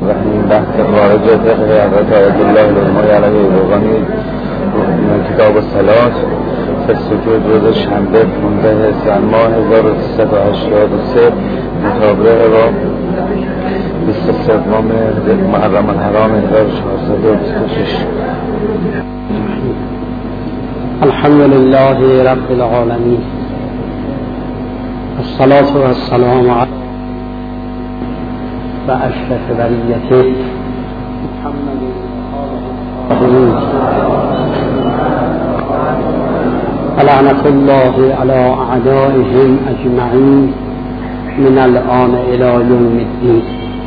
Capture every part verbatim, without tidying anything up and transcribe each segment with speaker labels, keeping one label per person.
Speaker 1: و این بحث خارج فقه حضرت آیت الله العظمای علیه الروغانی کتاب الصلاة فسجود روز شنبه پانزده اسفند ماه هزار و سیصد و هشتاد و سه مطابق با بیست و سوم محرم الحرام هزار و چهارصد و بیست و شش.
Speaker 2: الحمد لله رب العالمین الصلاة والسلام علی و اشرف بریته محمد لعنت الله علی اعدائهم اجمعین من الآن الی یوم الدین.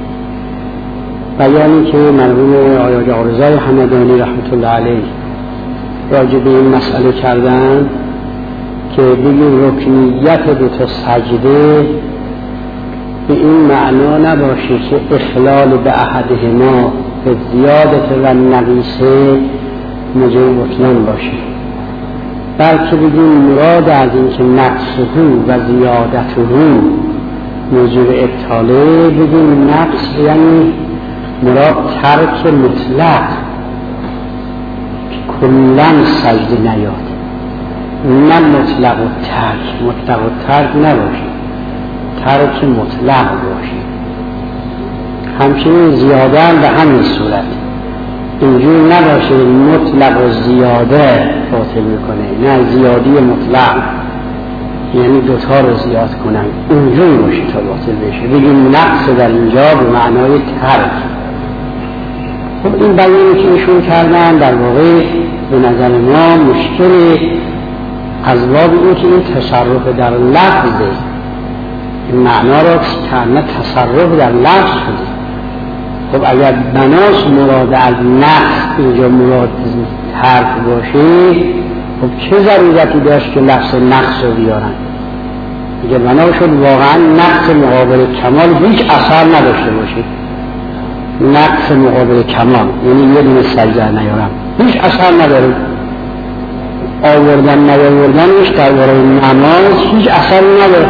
Speaker 2: بیانی که مرحوم آقای آقا رضا همدانی رحمت الله علیه راجع به این مسئله کردن که بگیم رکنیت دو تا سجده به این معنا نباشه که اخلال به احدهما به زیادت و نقیصه موجب بطلان باشه، بلکه بگیم مراد از این که نقصه و زیادته موجب ابطاله، بگیم نقص یعنی مراد ترک مطلق کلن سجده نیاد، نه مطلق و ترک. مطلق و ترک نباشه، ترک مطلق باشه. همچنین زیاده به همین صورت اینجور نباشه مطلق و زیاده باطل میکنه، نه زیادی مطلق یعنی دوتا رو زیاد کنن اینجور باشه تا باطل بشه. بگیم نقص در اینجا به معنای ترک. خب این بیانی که ایشون کردن در واقع به نظر ما مشکل از باب این که این تصرف در لفظه، این معنا را که تصرف در لفظ شده. خب اگر بناس مراد از نقص اینجا مراد ترک باشه، خب چه ضرورتی داشت که لفظ نقص رو بیارن؟ اگر بنا شد واقعا نقص مقابل کمال هیچ اثر نداشته باشه، نقص مقابل کمال یعنی یه دونه سجده نیارم هیچ اثر نداره، آوردن نیاوردنش در برای نماز هیچ اثری نداره.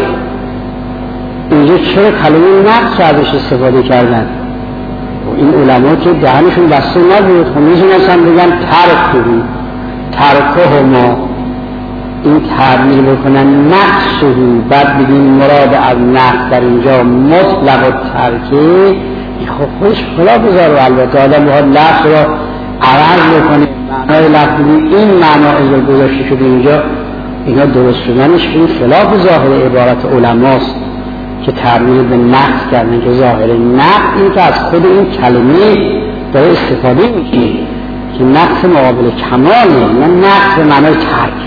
Speaker 2: اینجا چرا کلمه نقص ازش استفاده کردن؟ و این علما که دهنشون بسته نبود، خب میتونستن بگن ترک کنی ترکه ما، این تعبیر بکنن نقصه، بعد بگیم مراد از نقص در اینجا مطلق و ترکه. خب خودش خلا بذاره، البته آدم باید لفظ را عوض بکنه، معنای لفظ این معنا ازل گذاشته شده اینجا، اینا درست شدنش این خلاف ظاهر عبارت علماست که تعبیر به نقص کردن، که ظاهر نقص این که از خود این کلمه داره استفاده میشه که نقص مقابل کماله، نه نقص به معنای ترک.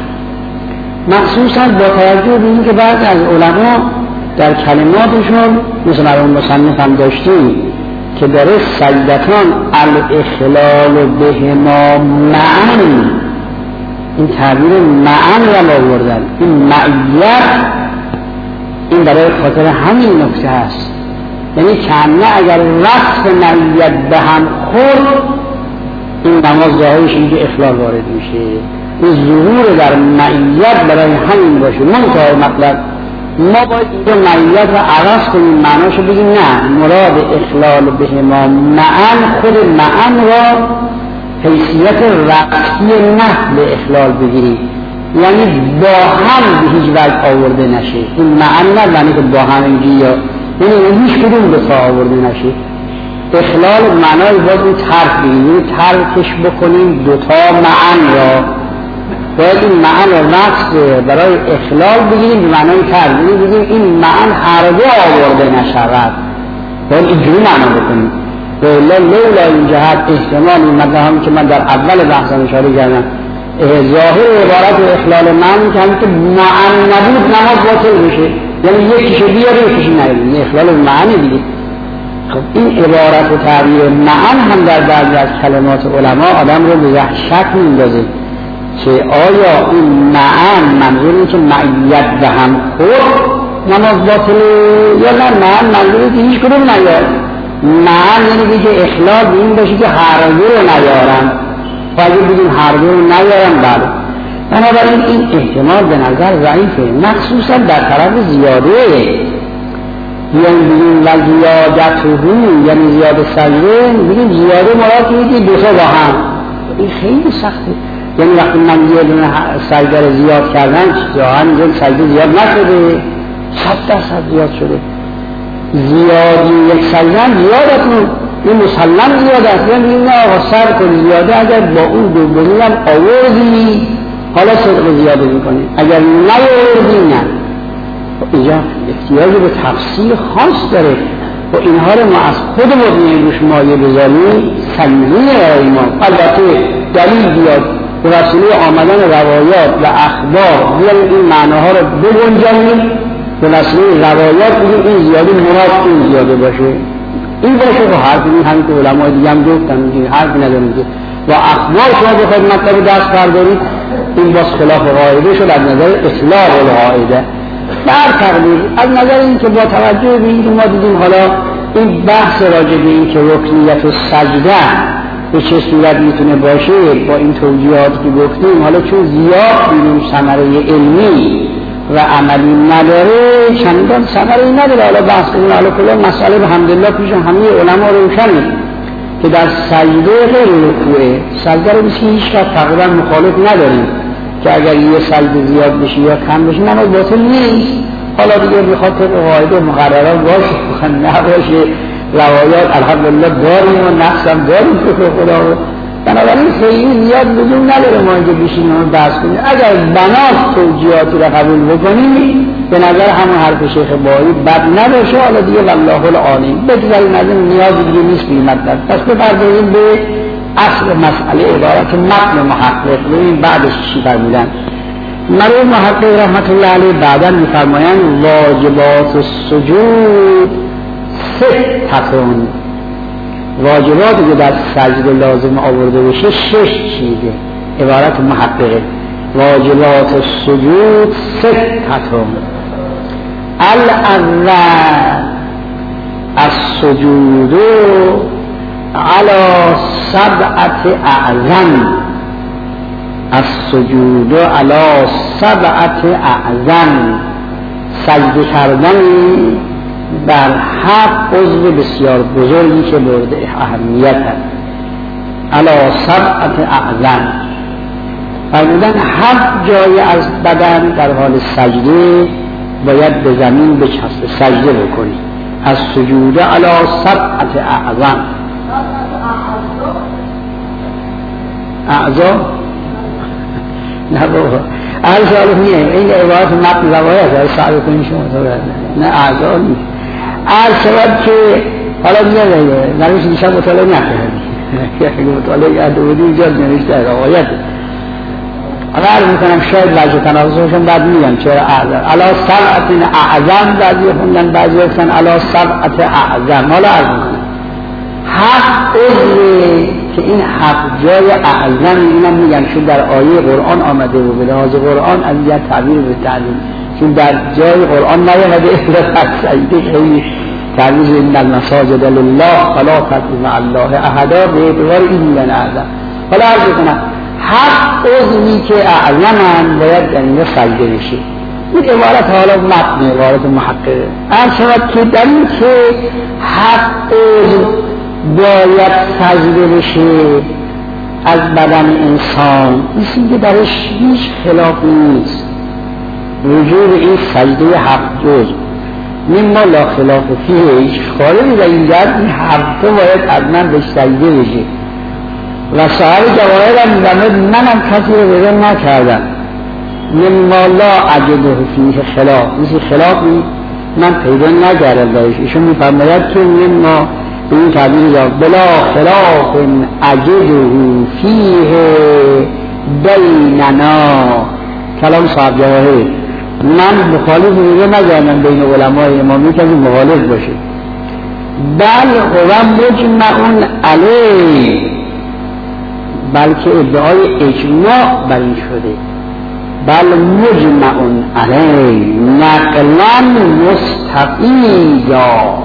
Speaker 2: مخصوصا با توجه به این که بعد از علما در کلماتشون مثل مرحوم مصنف هم داشتیم که داره سجدتان الاخلال بهما معن، این تعبیر معن را آوردن. این معیت این برای خاطر همین نکته هست، یعنی کنه اگر وقت معیت به هم خورد این نماز ظاهرش اینجا اخلال وارد میشه. این ظهور در معیت برای همین باشه. منتهای مطلب ما باید اینجا معیت رو عوض کنیم، معناشو بگیم نه، مراد اخلال به ما معن، خود معن را حیثیت رقصی نحل اخلال بگیریم، یعنی با هم به هیچ وجه آورده نشه. این معن نه یعنی که با هم اینجا یعنی هیچ کدوم به تا آورده نشه. اخلال معنای باید این ترک بگیریم، ترکش بکنیم دوتا معن را، باید این معن را نقص برای اخلال بگیریم به معنای ترک بگیریم این معن هر دو آورده نشود، باید اینجوری معنا بکنیم. لولا لولا این جهت احتمال این مدهامی که من در اول بحثم اشاره کردم ظاهر عبارت و اخلال معنی که همین که معن نبود نماز باطل بشه، یعنی یکیشو بیاره یکیشو نیاره، اخلال معنی دیگه. خب این عبارت و تعبیر معن هم در بعضی از کلمات علما آدم رو به وحشت میندازه که آیا این معن منظور این که معیت به هم خورد نماز باطله یا نه معن منظور که هیچ کدوم نیار. معن یعنی که اخلال به این باشه که هر دو رو نیارن، باید بگیم هر دو رو نیارن. بله، بنابراین این احتمال به نظر ضعیفه، مخصوصا در طرف زیاده بیان بگیم و زیادت رو یعنی زیاد سجده، بگیم زیاده مراد میگی دو تا با هم. این خیلی سخته. یعنی وقتی من یه دونه سجده رو زیاد کردم ظاهرا میگم سجده زیاد نشده، صد درصد زیاد شده. زیادی یک سجده هم زیادتون این مسلم زیاد است. یعنی این آقا سر کنی زیاده، اگر با اون دو بنیم آوردی حالا صدق زیاده میکنی، اگر نیاوردی نه. اینجا احتیاج به تفصیل خاص داره و اینها رو ما از خودمون روش مایه بذاریم سنگینه ایمان. البته دلیل بیاد به وسیله آمدن روایات و اخبار بیایم این معناها رو بگنجانیم، به وسیله روایات بگیم این زیاده مراد این زیاده باشه، این باشه و حرف این همین که علمای دیگه هم گفتن که حرف نداریم که و اخبار شما بخواید مطلب دست بردارید این باز خلاف قاعده شد از نظر اطلاق القاعده. در تقدیر از نظر این که با توجه به این که ما دیدیم حالا این بحث راجع به این که رکنیت و سجده به چه صورت میتونه باشه با این توجیهات که گفتیم، حالا چون زیاد بینیم ثمره علمی و عملی نداره چندان ثمره نداره. حالا بحث کنیم حالا کلا مسئله الحمدلله پیش همه علما روشنه که در سجده غیر رکوعه سجده رو بسی هیچ کس تقریبا مخالف نداریم که اگر یه سجده زیاد بشه یا کم بشه نماز باطل نیست. حالا دیگه بخاطر طبق قاعده مقررات باشه نباشه، روایات الحمدلله داریم و نقص هم داریم که خدا رو بنابراین خیلی زیاد لزوم نداره ما اینجا بشینیم و بحث کنیم. اگر بناس توجیهاتی را قبول بکنیم به نظر همون حرف شیخ بایی بد نباشه. حالا دیگه والله العالم بگذاریم از این نیازی دیگه نیست به این مطلب. پس بپردازیم به اصل مسئله عبارت متن محقق. ببین بعدش چی فرمودن مرحوم محقق رحمت الله علیه بعدا میفرمایند واجبات السجود ستتون، واجباتی که در سجده لازم آورده بشه شش چیزه. عبارت محققه واجبات السجود ستتون. الاول السجود على سبعة اعظم، السجود على سبعة اعظم، سجده کردن بر هفت عضو بسیار بزرگی که مورد اهمیت است. علی سبعة اعظم فرمودن هفت جای از بدن در حال سجده باید به زمین بچسبه سجده بکنی. از سجود علی سبعة اعظم. اعظم نه بابا اعظم نیه، این عبارت متن روایت هست صحبه کنی شما نه اعظم نیست. عرض شود که حالا میگه نمیشه دیشب مطالعه نکنید که مطالعه کرده بودی اینجا نوشته روایت. حالا عرض میکنم شاید بعضی تناقضشون بعد میگم چرا اعظم. علی سبعة اعظم بعضی خوندن بعضی گفتن علی سبعة اعظم. حالا عرض میکنم هفت عضوی که این هفت جای اعظم اینم میگم چون در آیه قرآن آمده و به لحاظ قرآن از یه تعبیر به تعلیم چون در جای قرآن نیامده الا سجده خیلی تعبیر این المساجد لله فلا تدعوا مع الله احدا به اعتبار این میگن اعظم. حالا عرض کنم هفت عضوی که اعظمن باید در اینجا سجده بشه. این عبارت حالا متن عبارت محققه. عرض شود که در این که هفت عضو باید سجده بشه از بدن انسان این که درش هیچ خلاف نیست. وجود این سجده هفت جزء مما لا خلاف فیه هیچ خارجی در این جهت این هفته باید از من به سجده بشه و صاحب جواهر هم می‌دمد منم کسی رو بزن نکردم. مما لا اجده فیه خلاف این خلافی من پیدا نکردم دارش. ایشون می‌فرماید که مما به این تعبیر جواب بلا خلاف اجده فیه بیننا کلام صاحب جواهر. من مخالف میگه نگردم بین علمای امامی کسی مخالف باشه. بل هو مجمع علیه، بلکه ادعای اجماع بر این شده. بل مجمع علیه نقلا مستفیدا،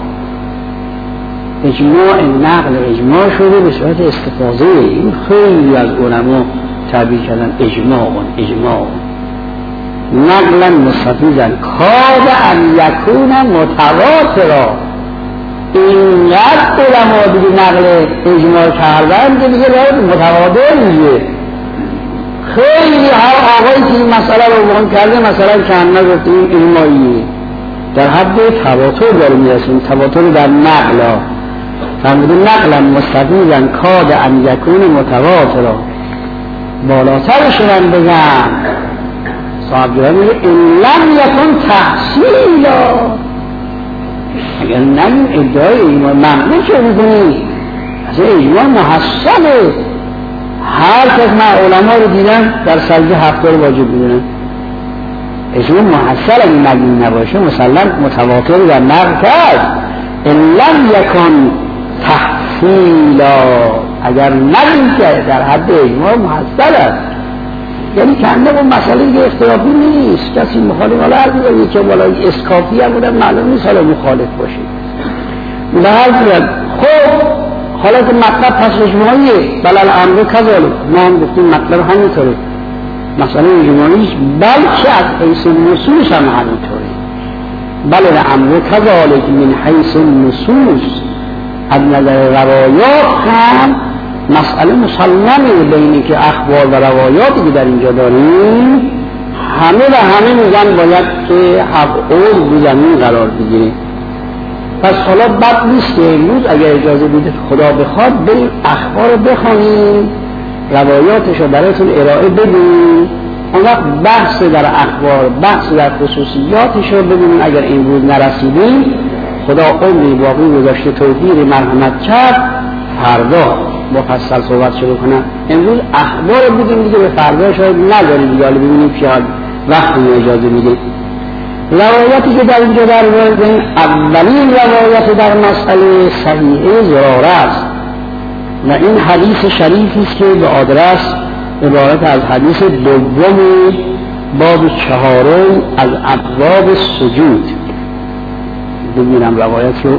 Speaker 2: اجماع نقل اجماع شده به صورت استفاضه. این خیلی از علما تعبیر کردن اجماع اجماع نقلا مستفیضا کاد ان یکون متواترا. اینقدر علما دیگه نقل اجماع کردن که دیگه باید متواتر میگه. خیلی ها آقایی که این مسئله رو بیان کرده مثلا چند نگفتیم اجماعیه در حد تواتر داره میرسیم، تواتر در نقل ها فرمودن نقلا مستفیضا کاد ان یکون متواترا. بالاترش من بگم صاحب جواب میگه این لم یکن تحصیلا. اگر نگیم ادعای ایمان ممنون چه میکنی؟ اصلا اجماع محصله. هر کس من علما رو دیدم در سجده هفته رو واجب میدونن. اجماع محصل اگه مدین نباشه مسلم متواتر در نقل کرد. این لم یکن تحصیلا. اگر نگیم که در حد اجماع محصل است، یعنی کنده با مسئله دیگه اختلافی نیست. کسی مخالف حالا هر دیگه که بالای اسکافی هم بودن معلوم نیست حالا مخالف باشه. به هر دیگه خب حالا که مطلب پس اجماعیه بل الامر کذالک، ما هم گفتیم مطلب همینطوره، مسئله اجماعیش بلکه از حیث نصوص هم همینطوره. بل الامر کذالک من حیث نصوص، از نظر روایات هم مسئله مسلمه بینی که اخبار و روایاتی که در اینجا داریم همه و همه میگن باید که حق اول رو زمین قرار بگیره. پس حالا بد نیست که امروز اگر اجازه بدید خدا بخواد بریم اخبار رو بخوانیم، روایاتش رو برایتون ارائه بدیم، اون وقت بحث در اخبار بحث در خصوصیاتش رو ببینیم. اگر امروز نرسیدیم خدا عمری باقی گذاشته توفیق مرحمت کرد فردا مفصل صحبت شروع کنم. امروز اخبار رو بگیم دیگه، به فردا شاید نداریم دیگه، حالا ببینیم پیاد وقتی اجازه میده. روایتی که در اینجا در بردیم اولین روایت در مسئله صحیحه زراره است و این حدیث شریفی است که به آدرس عبارت از حدیث دوم باب چهارم از ابواب سجود. ببینم روایت رو.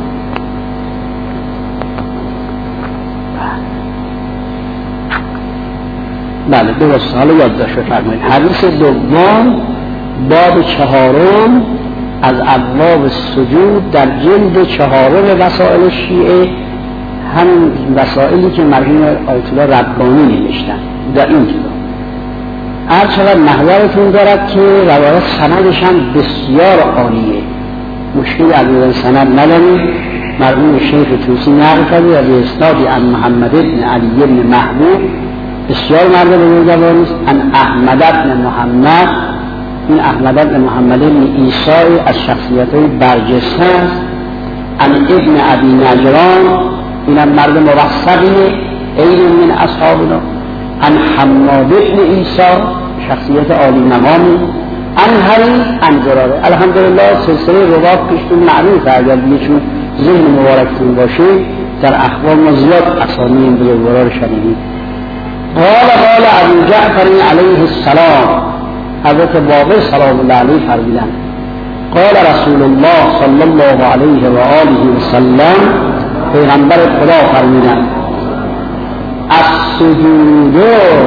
Speaker 2: بله درست، حالا یادداشت بفرمایید. حدیث دوم باب چهارم از ابواب سجود در جلد چهارم وسائل شیعه، هم وسائلی که مرحوم آیت الله ربانی نوشتن در این کتاب. هر چقدر محورتون دارد که روایت سندش هم بسیار عالیه، مشکل از سند نداریم. مرحوم شیخ طوسی نقل کرده از اسنادی عن محمد بن علی بن محبوب، بسیار مرد بزرگواری است، عن احمد بن محمد، این احمد بن محمد بن عیسی از شخصیت‌های برجسته است، عن ابن ابی نجران، اینم مرد موثقیه، این من اصحابنا، عن حماد بن عیسی شخصیت عالی مقامی، عن حری عن زراره. الحمدلله سلسله روات پیشتون معروفه، اگر بیشون ذهن مبارکتون باشه در اخبار ما زیاد اسامی این بزرگوارا رو شنیدید. قال قال ابو جعفر علیه السلام، حضرت باقر سلام الله علیه فرمودند قال رسول الله صلی الله علیه و آله و سلم، پیغمبر خدا فرمودند السجود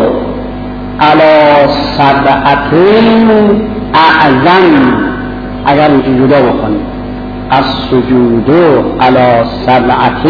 Speaker 2: علی سبعة اعظم. اگر اینجا جدا بکنیم السجود علی سبعة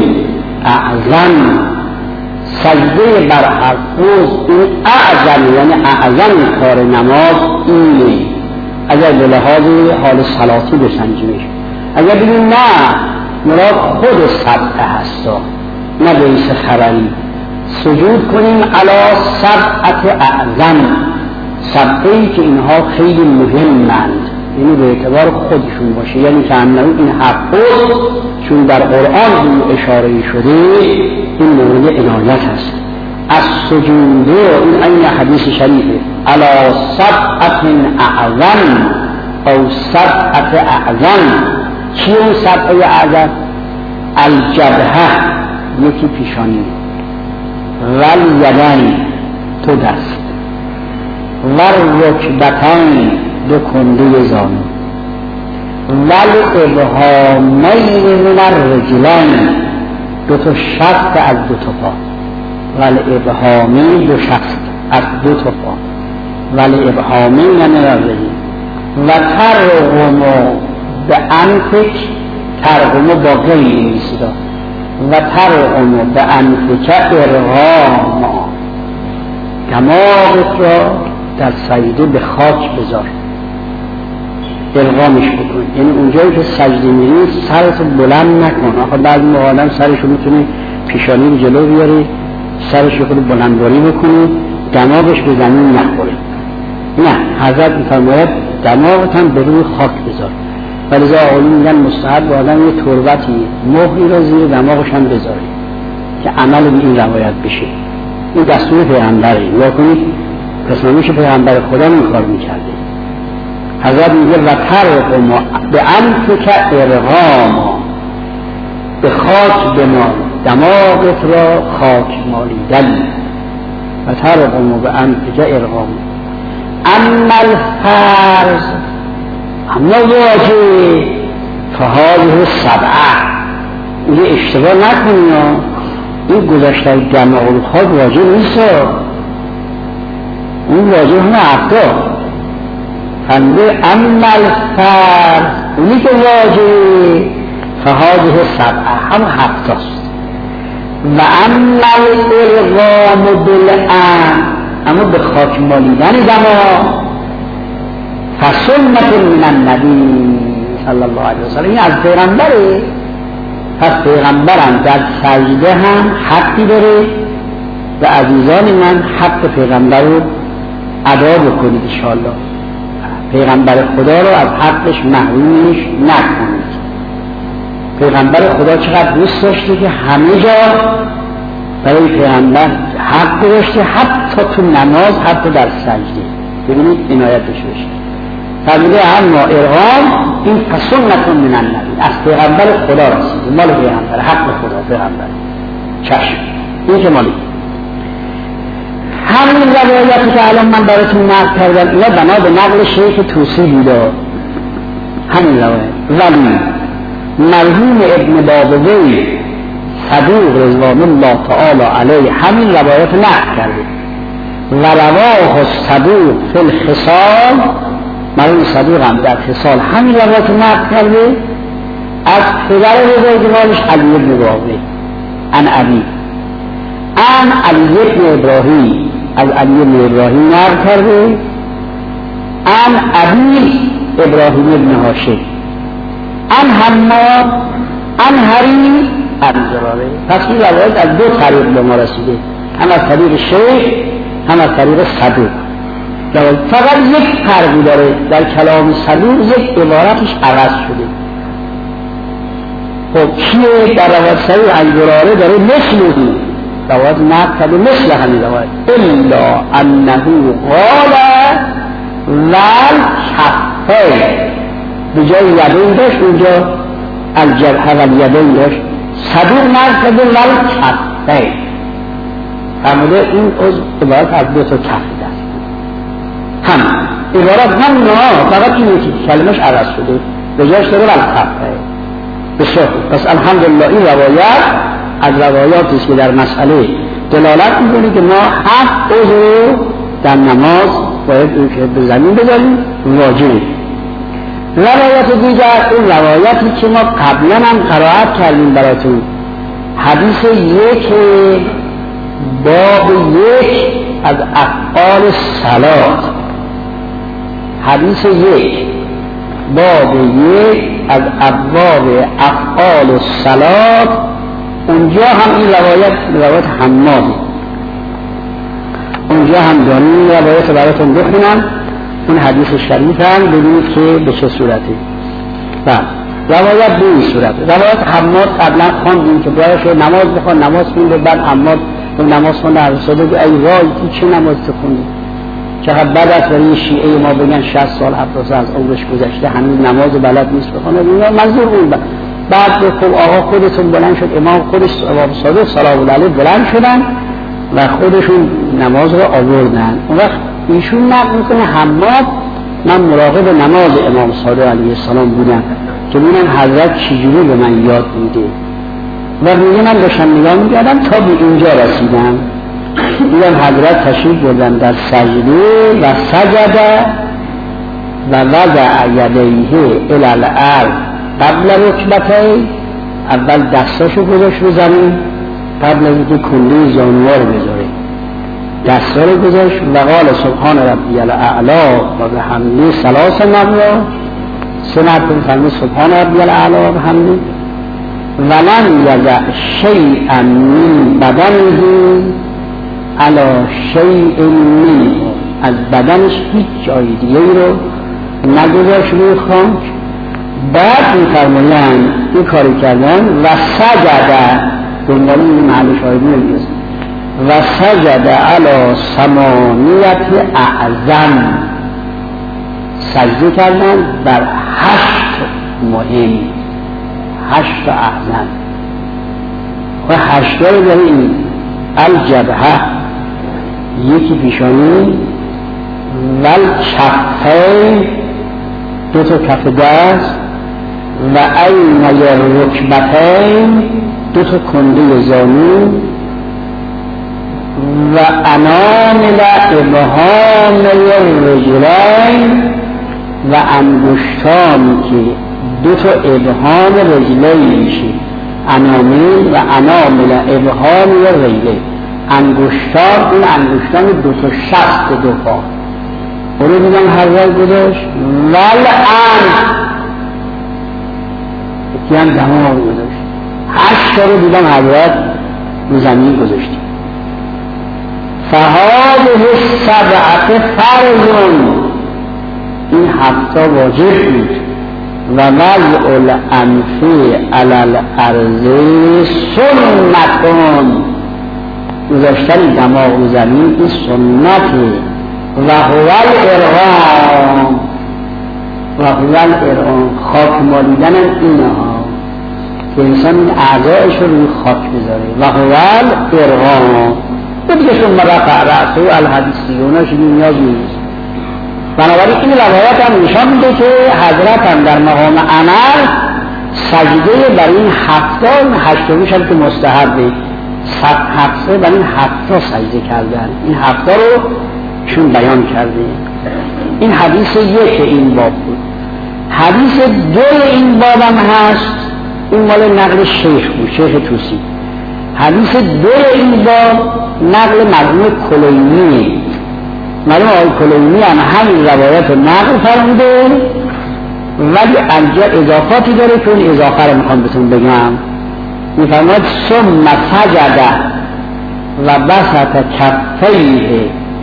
Speaker 2: اعظم، سجده بر هر روز این اعظم یعنی اعظم کار نماز اینه. اگر به لحاظ حال صلاتی بسنجیمش، اگر بگیم نه مراد خود سبعه هستا نه بیس خبری، سجود کنیم علی سبعة اعظم، سبعه‌ای که اینها خیلی مهمند، یعنی به اعتبار خودشون باشه، یعنی که انه این حق چون در قرآن این اشاره شده این مورد عنایت است. از سجود این این حدیث شریفه علی سبعة اعظم او سبعة اعظم. چی اون سبعه اعظم؟ الجبهه یکی پیشانی، والیدین تو دست، والرکبتین دو کنده زانو، والابهامین من الرجلین دو تا شست از دو تا پا، والابهامین دو شست از دو تا پا، ولی ابهامی یعنی رازهی و ترغم به انفک ترغم با غیر نیست و ترغم به انفک ارغام دماغت را در سجده به خاک بذار ارغامش بکن. یعنی اونجایی که سجده میری سرت بلند نکن. آخه بعضی موقع آدم سرشو میتونه پیشانی رو جلو بیاری سرش رو خود بلندواری بکنی دماغش به زمین نخوره. نه، حضرت میفرماید دماغت هم به روی خاک بذار. ولذا آقایی میگن مستحب آدم یه تربتی مهری را زیر دماغش هم بذاره که عمل به این روایت بشه. این دستور پیغمبره. یا کنید قسمانوش پیغمبر خدا این کار میکرده. حضرت میگه و ترغم به انفک ارغام به خاک بمال دماغت را خاک مالیدن و ترغم به انفک ارغام. اما الفرض اما واجب فهاده سبعه. این اشتباه نکنی این گذاشته دماغ رو خاک واجب نیست. این واجب همه هفته فنده اما الفرض اونی که واجب فهاده سبعه هم هفته است. و اما الالغام بالعام اما به خاک مالیدن دماغ فسنت من النبی صلی الله علیه وسلم. این از پیغمبره. پس پیغمبرم در سجده هم حقی داره و عزیزان من حق پیغمبر رو ادا بکنید انشاءالله. پیغمبر خدا رو از حقش محرومش نکنید. پیغمبر خدا چقدر دوست داشته که همه جا برای پیغمبر حق داشته، حتی تو نماز، حتی در سجده. ببینید عنایتش بشه. فرموده اما ارغام این فسنت من النبی از پیغمبر خدا رسیده، مال پیغمبر، حق خدا پیغمبر. چشم این که مالی همین روایتی که الان من براتون نقل کردم اینا بنا به نقل شیخ توسی بوده. همین روایت ولی مرحوم ابن بابوی صدوق رضوان الله تعالی علیه همین روایت نقل کرده و رواه صدوق فی الخصال. مرحوم صدوق هم در خصال همین روایت نقل کرده از پدر بزرگوارش علی بن ابراهیم عن علی عن علی بن ابراهیم از علی بن ابراهیم نقل کرده عن ابی ابراهیم بن هاشم عن حماد عن حریم عن زراره. پس این روایت از دو طریق به ما رسیده، هم از طریق شیخ هم از طریق صدوق. فقط یک فرقی داره در کلام صدوق، یک عبارتش عوض شده. خب چیه در روایت صحیح عن زراره داره مثل روایت نقل کرده مثل همین روایت الا انه قال ول کفه به جای یدین داشت اونجا الجبهه و الیدین داشت. صدوق نقل کرده ول کفه. فرموده این از عبارت از دو تا کف است. هم عبارت هم نه فقط این یکی کلمش عوض شده به جایش داره ول کفه. بسیار پس الحمدلله این روایت از روایاتی است که در مسئله دلالت می‌کنه که ما هفت عضو در نماز باید این که به زمین بذاریم واجبه. روایت دیگر این روایتی که ما قبلا هم قرائت کردیم براتون، حدیث یک باب یک از افعال صلات، حدیث یک باب یک از ابواب افعال صلات. اونجا هم این روایت روایت حمادی، اونجا هم داریم این روایت براتون بخونم. اون حدیث شریف هم ببینید که به چه صورتی. بعد روایت به این صورت، روایت حماد قبلا خواندیم که باید شد نماز بخوان، نماز خونده، بعد حماد نماز خونده عرض شده که ای وای تو چه نماز خوندی، چقدر بد است برای شیعه ما بگن شصت سال هفتاد سال از عمرش گذشته هنوز نماز بلد نیست بخونه. منظور اون بعد بعد خب آقا خودتون بلند شد، امام خودش امام صادق سلام الله علیه بلند شدن و خودشون نماز رو آوردن. اون وقت ایشون نقل میکنه حماد من مراقب نماز امام صادق علیه السلام بودم که ببینم حضرت چجوری به من یاد میده و میگه من داشتم نگاه میکردم تا به اینجا رسیدم. دیدم حضرت تشریف بردن در سجده و سجده و وضع یدیه الی الارض قبل رکبتین، اول دستاشو گذاشت رو زمین قبل از اینکه کله زانوها رو بذاره، دستا رو گذاشت و قال سبحان ربی الاعلی و بحمده ثلاث مرات، سه مرتبه فرمود سبحان ربی الاعلی و بحمده، ولم یضع شیئا من بدنه علی شیء منه، از بدنش هیچ جای دیگه رو نگذاشت روی خاک. بعد می‌فرمایند این کاری کردن و سجده، دنبال این محل شاهدی نمی‌رسه، و سجده علی ثمانیت اعظم، سجده کردن بر هشت مهم، هشت اعظم و هشت رو داره این الجبهه، یکی پیشانی، والکفین، دو تا کف دست، و عینی رکبتین، دو تا کنده زانو، و انامل ابهام الرجلین، و انگشتانی که دو تا ابهام رجلین میشه، انامل و انامل ابهام الرجلین، انگشتان، این انگشتان دو تا شست دو پا برو دیدم حضرت گذاشت، والان یکی هم دماغ گذاشت، هشت تا رو دیدم حضرت رو زمین گذاشتی. فهاده سبعت فرضون، این هفتا واجب بود، و وضع الانفی علی الارض سنتون، گذاشتن دماغ رو زمین این سنته، و هو الارغام، و هو الارغام، خاک مالیدن اینها که انسان این اعضایش رو روی خاک بذاره، و هو الارغام. و دیگه شما رفع رأسه الحدیثیوناش این نیاز نیست. بنابراین این روایت هم نشان میده که حضرت هم در مقام عمل سجده بر این هفتان، هشتمیش هم که مستحبه، هفته بر این هفتا سجده کردن، این هفتا رو چون بیان کرده. این حدیث یک این باب بود. حدیث دو این باب هم هست، این مال نقل شیخ بود، شیخ توسی. حدیث دو این باب نقل مرحوم کلینی، مرحوم آقای کلینی هم همین روایت نقل فرموده، ولی اینجا اضافاتی داره که اون اضافه رو میخوام بهتون بگم. میفرماید ثم سجد و بسط کفیه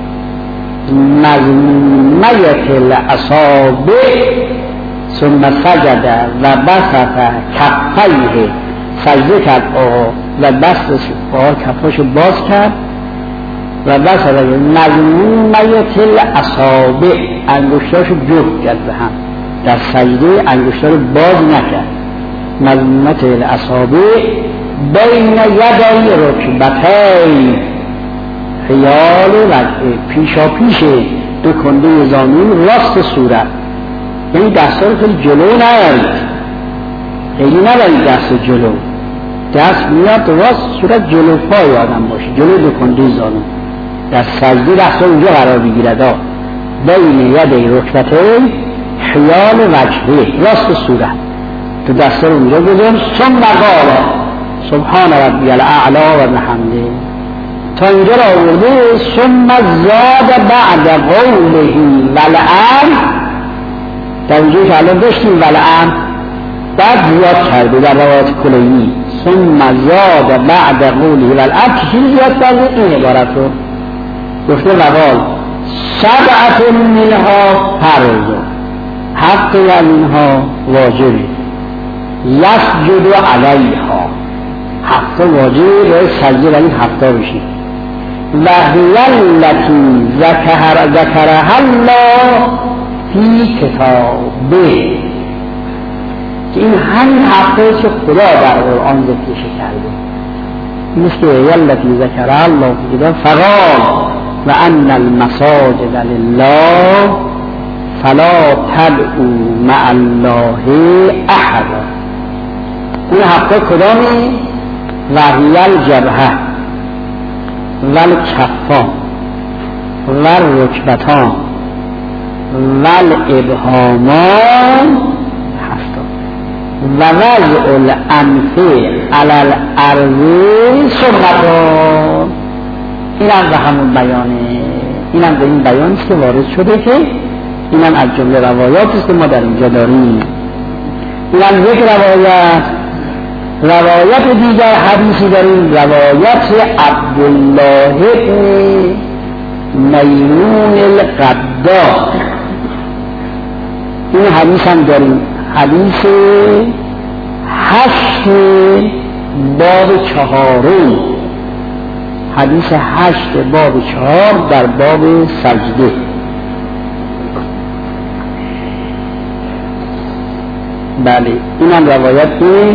Speaker 2: مزمیت الاصابع، ثم سجد و بسط کفیه، سجده کرد آقا و بستش آقا کفاشو باز کرد، و بسط مزمیت الاصابع، انگشتاشو جفت کرد به هم در سجده، انگشتا رو باز نکرد. مزمیت الاصابع بین یدی رکبتین، خیال وجه، پیشا پیش دو کنده زانو راست صورت، یعنی دستا رو خیلی جلو نیارید، خیلی نبرید دست جلو، دست میاد راست صورت جلو پای آدم باشه، جلو دو کنده زانو در سجده دستا اونجا قرار بگیرد. بین یدی رکبتین خیال وجه، راست صورت، تو دستا رو اونجا گذارم. ثم قال سبحان ربی الاعلی و بحمده، تا اینجا را آورده. ثم زاد بعد قوله والان، در اینجا که الان داشتیم والان، بعد زیاد کرده در روایت کلینی. ثم زاد بعد قوله والان، چیزی زیاد کرده؟ این عبارت رو گفته وقال سبعت منها فرض، حق اینها واجبه، یسجد علیها، هفته واجب باید سجده در این هفته بشید. و هی التی ذکرها الله فی کتابه، که این همین هفته که خدا در قرآن ذکرش کرده، مثل هی التی ذکرها الله فی کتابه فقال و ان المساجد لله فلا تدعوا مع الله احدا. این هفته کدامی؟ و هی الجبهه، ول کفان ول رکبتان ول ابهامان هفتاد و وضع الانفه علی الارض سنتان. این هم به همون بیانه، این هم به این بیان است که وارد شده که این هم از جمله روایاتی است که ما در اینجا داریم. این هم یک روایت. روایت دیگر حدیثی داریم، روایت عبدالله ابن میمون القدا. این حدیث هم داریم، حدیث هشت باب چهارم، حدیث هشت باب چهار در باب سجده. بله این هم روایت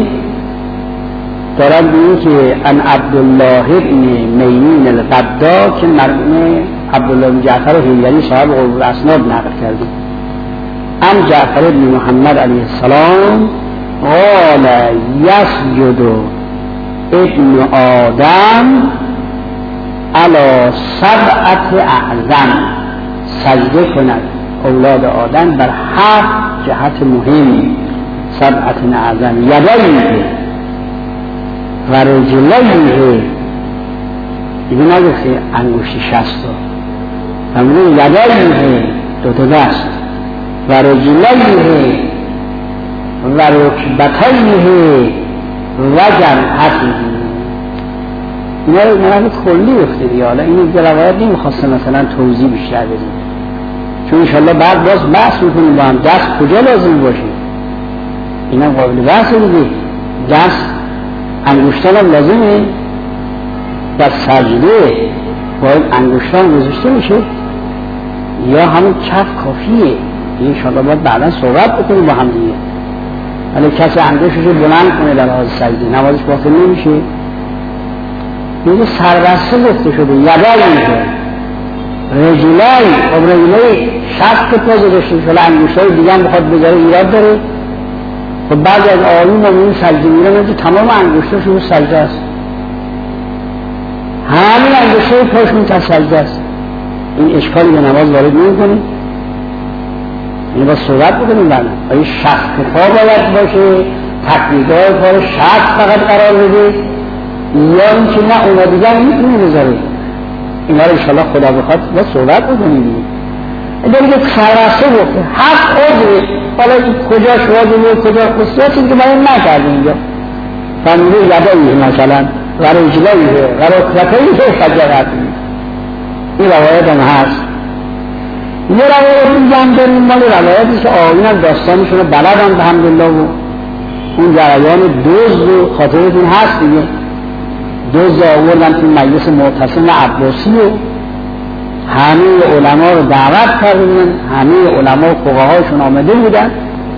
Speaker 2: دارد بینید که ان عبدالله ابن میمون القدا که مرحوم عبدالله بن جعفر حیدری صاحب قرب الاسناد نقل کرده، ان جعفر ابن محمد علیه السلام قال یسجد ابن آدم علی سبعت اعظم، سجده کند اولاد آدم بر هفت جهت مهم. سبعت اعظم یدیه و رجلیه، دیگه نگفته انگشت شست و همون یدیه دو تا دست و رجلیه و رکبتیه و جمعتیه. اینا رو اینا رو کلی گفته دیگه. حالا اینو دیگه روایت نمیخواسته مثلا توضیح بیشتر بدیم، چون انشالله بعد باز بحث میکنیم با هم دست کجا لازم باشه. اینا قابل بحث دیگه. دست انگشتان هم لازمه، در سجده باید انگشتان گذاشته میشه یا همون کف کافیه. این انشالله باید بعدا صحبت بکنیم با هم دیگه. ولی کسی انگشتش رو بلند کنه در حال سجده نمازش باطل نمیشه. میگه سربسته گفته شده یدایی میشه رجلای خب رجلای شست پا گذاشته شده، انگشتای دیگه هم بخواد بذاره ایراد داره. خب بعد از آیون و این سجده میره میگه تمام انگشتاش رو سجده است، همین انگشتای پاشون تا سجده است. این اشکالی به نماز وارد نمی‌کنه. این با صحبت بکنیم بعد آیا شست پا باید باشه، تکمیدهای پا رو شست فقط قرار بده یا این که نه اونا دیگر میتونه بذاره. اینا رو انشاءالله خدا بخواد با صحبت بکنیم. داری که سرسته گفته حق عضوه، حالا کجا شواجه کجا خصوصیتی که باید نکردیم اینجا فهمیده یداییه مثلا و رجلاییه و رکبتاییه سجدت. این روایت هم هست. یه روایت دیگه هم داریم مال روایتی که آقایون هم داستانشون رو بلد هم الحمدلله و اون جریان دزد و خاطرتون هست دیگه. دزد آوردن تو مجلس معتصم عباسی و همه علما رو دعوت کردن، همه علما و فقهاشون آمده بودن.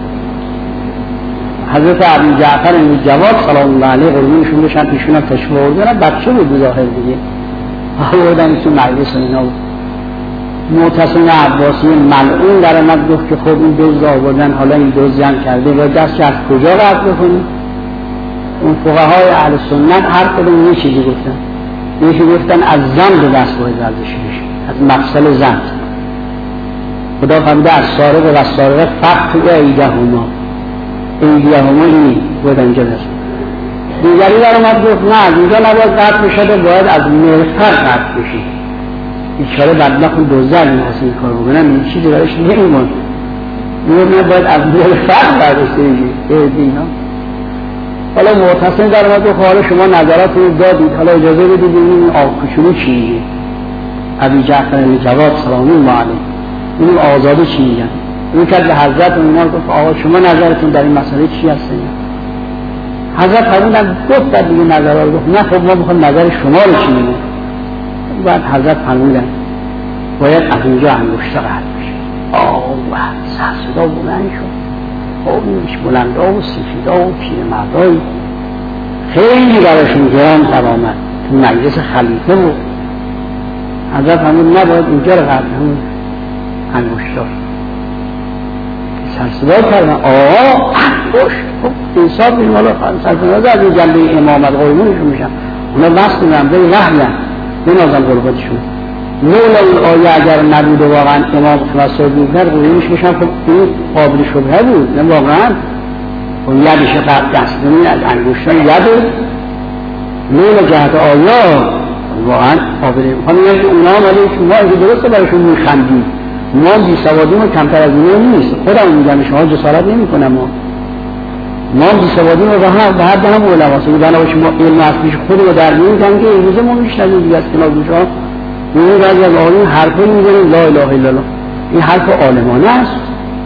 Speaker 2: حضرت ابو جعفر الجواد سلام الله علیه قربونشون بشن پیشون هم تشریف آوردن، بچه بود ظاهر دیگه آوردن تو مجلس اینا. معتصم عباسی ملعون در آمد گفت که خب این دزد آوردن، حالا این دزد جمع کرده و دست که از کجا رد بکنیم. اون فقهای اهل سنت هر کدوم یه چیزی گفتن. یکی گفتن از زن به دست باید ورزش بشه، از مفصل زن. خدا فرموده از سارق و سارقه فقط ایده هما، ایده هما اینی باید اینجا دست. دیگری در اومد گفت نه از اینجا نباید قطع بشه، باید از مرفق قطع بشه. ایچاره بدبخت دوزده میخواست این کار بکنن، این چیزی درش نمیمون. میگه باید از مرفق برداشته بشه دینا. حالا معتصم در اومد گفت حالا شما نظرات رو دادید، حالا اجازه بدید این آقاشونو چی میگه. ابی جعفر الجواد سلام الله علیه این آزاده چی میگن. اون کرد به حضرت اونها گفت آقا شما نظرتون در این مسئله چی هستن؟ حضرت فرمودن گفت در دیگه نظر رو گفت نه خب ما میخوایم نظر شما رو چی میگه. بعد حضرت فرمودن باید از اینجا انگشته قطع بشه. آه سر صدا بلند شد. آبیش بلندا و سفیدا و پیرمردایی خیلی براشون گران در آمد تو مجلس خلیفه بود. حضرت فرمود نباید اینجا رو قطع همون انگشتار. سرصدا کردن آقا انگشت خب انصاف بیم. حالا سرصدا از این جنبه امامت قربونشون میشن اونا وقت میرن به وحیان بنازم قربتشون. لولا این آیه اگر نبود و واقعا امام خلاصه بود در قویمش بشن خب این قابل شبهه بود، نه واقعا و یدش قبل دستونی از انگوشتان ید لولا جهت آیه واقعا قابل همین که اونا ولی شما اینکه درسته برایشون میخندید، ما بی سوادی ما کمتر از اینه نیست، خودم میگم شما جسارت نمی کنم، ما ما بی سوادی ما به حد هم علماست و بنابراین ما علم اصلیش خود رو در میگن که این روزه ما میشنویم دیگه از کنارش ها این بعضی از آقایون حرفی میزنن لا اله الا الله، این حرف عالمانه است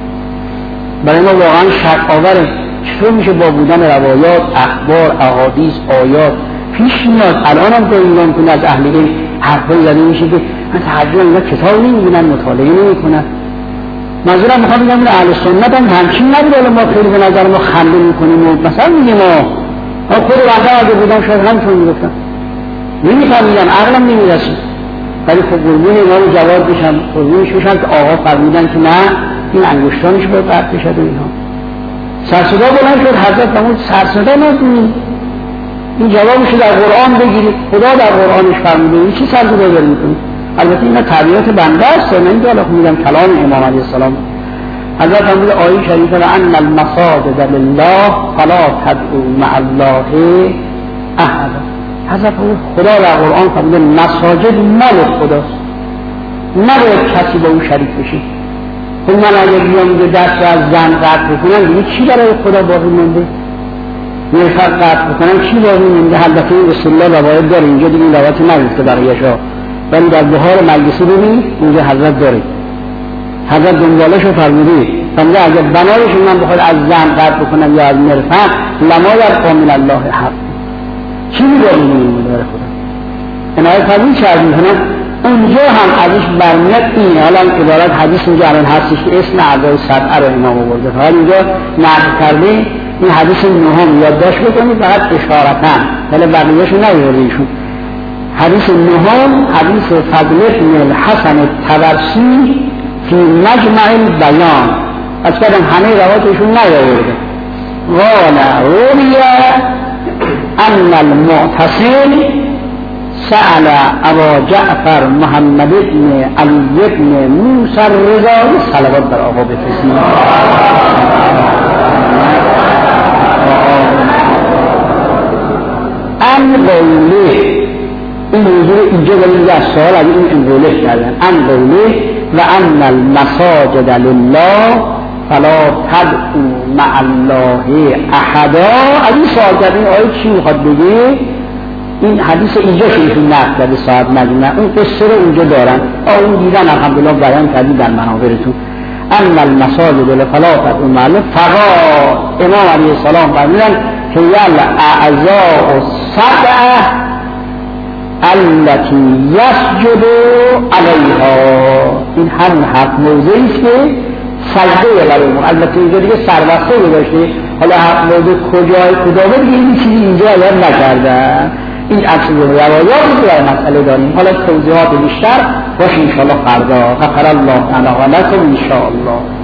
Speaker 2: برای ما واقعا شک آوره. چطور میشه با بودن روایات، اخبار، احادیث، آیات پیش میاد؟ الان هم تو ایران کنه از اهل علم حرفایی زده میشه که من تعجب اینا کتاب نمیبینن، مطالعه نمیکنن. منظورم میخوام بگم این اهل سنت هم همچین نبوده، ما خیلی به نظر ما خنده میکنیم و مثلا میگیم ما خود بنده اگه بودم شاید همچون میگفتم نمیفهمیدم، عقلم نمیرسید، ولی خب قربون اینا رو جواب بشن، قربونش بشن که آقا فرمودن که نه این انگشتانش باید قطع بشد و اینها. سرصدا بلند شد حضرت فرمود سرصدا نکنید، این جوابش در قرآن بگیرید، خدا در قرآنش فرموده این چی سرصدا داری میکنید؟ البته اینا طبیعت بنده است، نه اینکه الان میگم کلام امام علیه السلام. حضرت فرمود آیه شریفه ان المساجد لله فلا تدعوا مع الله احد. حضرت خدا در قرآن فرموده مساجد مال خداست، نباید کسی با اون شریک بشه. خب من اگر بیام دست از زن قطع بکنم دیگه چی برای خدا باقی مونده؟ میخواد قطع بکنم چی باقی مونده؟ البته این رسول الله روایت داره، اینجا دیگه این روایت نگفته برایش ها، ولی در بهار مجلسی ببینید اینجا حضرت داره، حضرت دنبالش رو فرموده فرموده اگر بنایش من بخواد از زن قطع بکنم یا از مرفق لما یبقی من الله حق، چی باقی مونده برای خدا؟ اینها فرمود چه از میکنم اونجا هم ازش برمیاد این حالا عبارت حدیث اینجا الان هستش که اسم اعضای سبعه رو امام آورده، حالا اینجا نقل کرده این حدیث نهم یادداشت بکنید فقط اشارتاً، ولی بقیه‌اش نیاورده ایشون. حدیث نهم حدیث فضل بن الحسن الطبرسی فی مجمع البیان، از کردم همه روایتشون نیاورده. قال روی ان المعتصم سأل ابا جعفر محمد بن علی بن موسی الرضا صلوات بر آقا بفرستید ان قوله، این موضوع اینجا ولی از سوال از این قوله کردن ان قوله و ان المساجد لله فلا تدعوا مع الله احدا. از این سوال کردن آیه چی میخواد بگه؟ این حدیث اینجا شیشون نقل کرده صاحب مجموعه، اون قصه رو اونجا دارن، اون دیدن الحمدلله بیان کردی در منابرتون. اما المساجد لفلا تدعوا مع الله، فقط امام علیه السلام فرمودن که یل اعضاء السبعه التي یسجد علیها، این هم حق موضعی است که سجده برای البته اینجا دیگه سربسته گذاشته، حالا حق موضع کجای کدامه دیگه این چیزی اینجا یاد نکردن. این اصل روایات رو در مسئله داریم، حالا توضیحات بیشتر باشه انشاءالله فردا. غفر الله تعالی لکم انشاءالله.